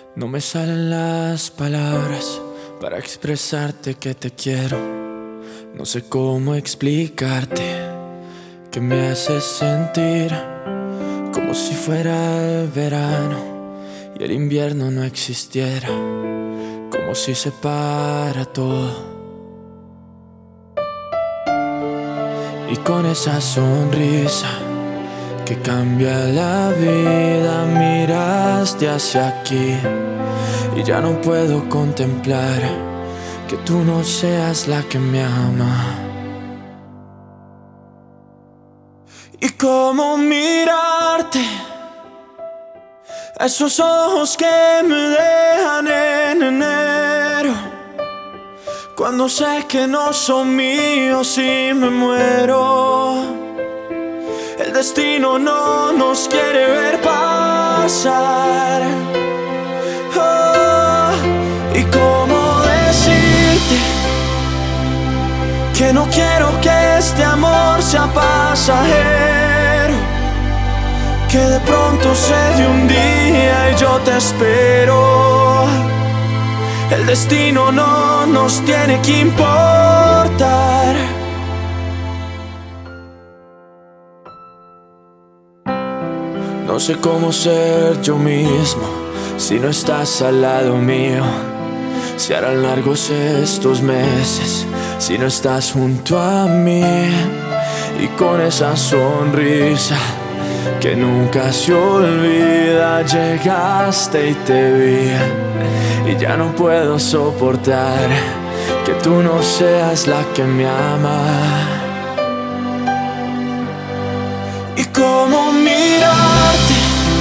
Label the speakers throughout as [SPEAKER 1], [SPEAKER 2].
[SPEAKER 1] No me salen las palabras para expresarte que te quiero. No sé cómo explicarte que me haces sentir como si fuera el verano y el invierno no existiera, como si se para todo. Y con esa sonrisa que cambia la vida, miraste hacia aquí y ya no puedo contemplar que tú no seas la que me ama. Y cómo mirarte a esos ojos que me dejan en enero, cuando sé que no son míos y me muero. El destino no nos quiere ver pasar. Oh, y cómo decirte que no quiero que este amor sea pasajero, que de pronto se dé un día y yo te espero. El destino no nos tiene que importar. No sé cómo ser yo mismo si no estás al lado mío. Se harán largos estos meses si no estás junto a mí. Y con esa sonrisa que nunca se olvida, llegaste y te vi. Y ya no puedo soportar que tú no seas la que me ama. Y cómo mirarte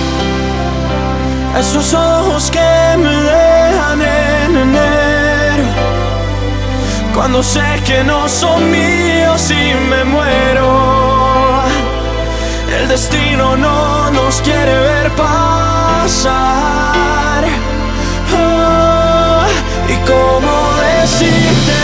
[SPEAKER 1] a esos ojos que me dejan en enero, cuando sé que no son míos y me muero. El destino no nos quiere ver pasar. Oh, y cómo decirte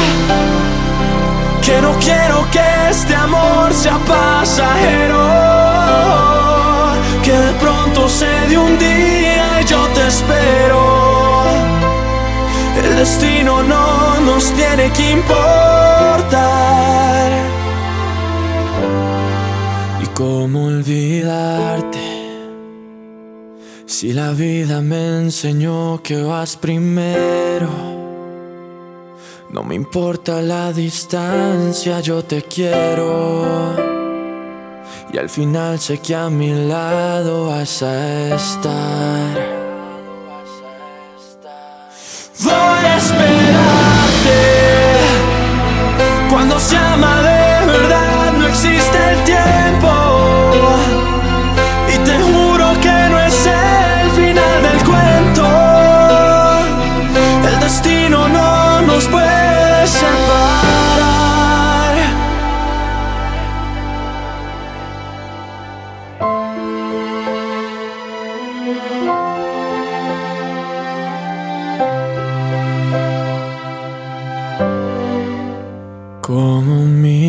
[SPEAKER 1] que no quiero que este amor sea pasajero, que de pronto se dé un día y yo te espero. El destino no nos tiene que importar. ¿Y cómo olvidarte si la vida me enseñó que vas primero? No me importa la distancia, yo te quiero. Y al final sé que a mi lado vas a estar. Voy a esperarte. Cuando se ama de verdad no existe el tiempo. Y te juro que no es el final del cuento. El destino no nos puede separar. Como mi